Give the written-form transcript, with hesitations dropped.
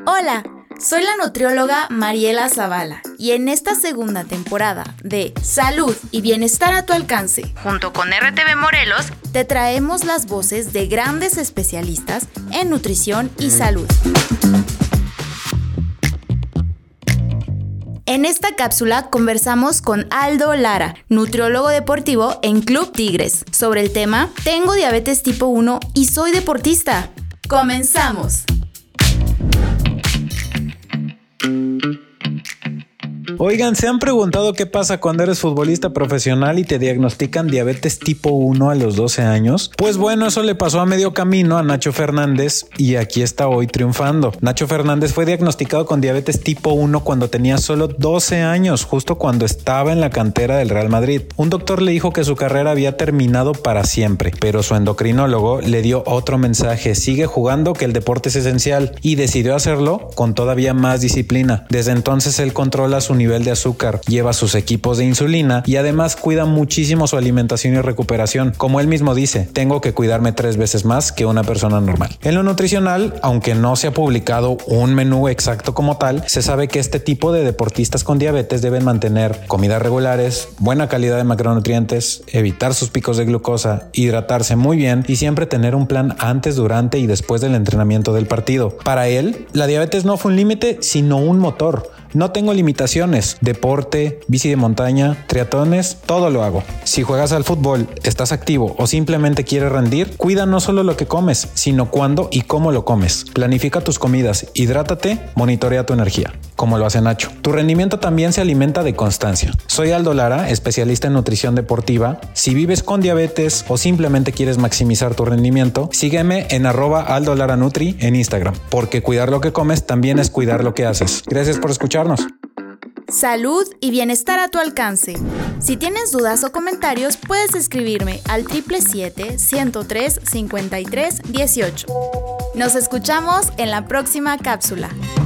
Hola, soy la nutrióloga Mariela Zavala y en esta segunda temporada de Salud y Bienestar a tu alcance, junto con RTV Morelos, te traemos las voces de grandes especialistas en nutrición y salud. En esta cápsula conversamos con Aldo Lara, nutriólogo deportivo en Club Tigres, sobre el tema Tengo diabetes tipo 1 y soy deportista. ¡Comenzamos! Oigan, ¿se han preguntado qué pasa cuando eres futbolista profesional y te diagnostican diabetes tipo 1 a los 12 años? Pues bueno, eso le pasó a medio camino a Nacho Fernández y aquí está hoy triunfando. Nacho Fernández fue diagnosticado con diabetes tipo 1 cuando tenía solo 12 años, justo cuando estaba en la cantera del Real Madrid. Un doctor le dijo que su carrera había terminado para siempre, pero su endocrinólogo le dio otro mensaje: sigue jugando, que el deporte es esencial, y decidió hacerlo con todavía más disciplina. Desde entonces él controla su nivel de azúcar, lleva sus equipos de insulina y además cuida muchísimo su alimentación y recuperación. Como él mismo dice, tengo que cuidarme 3 veces más que una persona normal. En lo nutricional, aunque no se ha publicado un menú exacto como tal, se sabe que este tipo de deportistas con diabetes deben mantener comidas regulares, buena calidad de macronutrientes, evitar sus picos de glucosa, hidratarse muy bien y siempre tener un plan antes, durante y después del entrenamiento del partido. Para él, la diabetes no fue un límite, sino un motor. No tengo limitaciones. Deporte, bici de montaña, triatlones, todo lo hago. Si juegas al fútbol, estás activo o simplemente quieres rendir, cuida no solo lo que comes, sino cuándo y cómo lo comes. Planifica tus comidas, hidrátate, monitorea tu energía, como lo hace Nacho. Tu rendimiento también se alimenta de constancia. Soy Aldo Lara, especialista en nutrición deportiva. Si vives con diabetes o simplemente quieres maximizar tu rendimiento, sígueme en @AldoLaraNutri en Instagram, porque cuidar lo que comes también es cuidar lo que haces. Gracias por escucharnos. Salud y bienestar a tu alcance. Si tienes dudas o comentarios, puedes escribirme al 777-103-5318. Nos escuchamos en la próxima cápsula.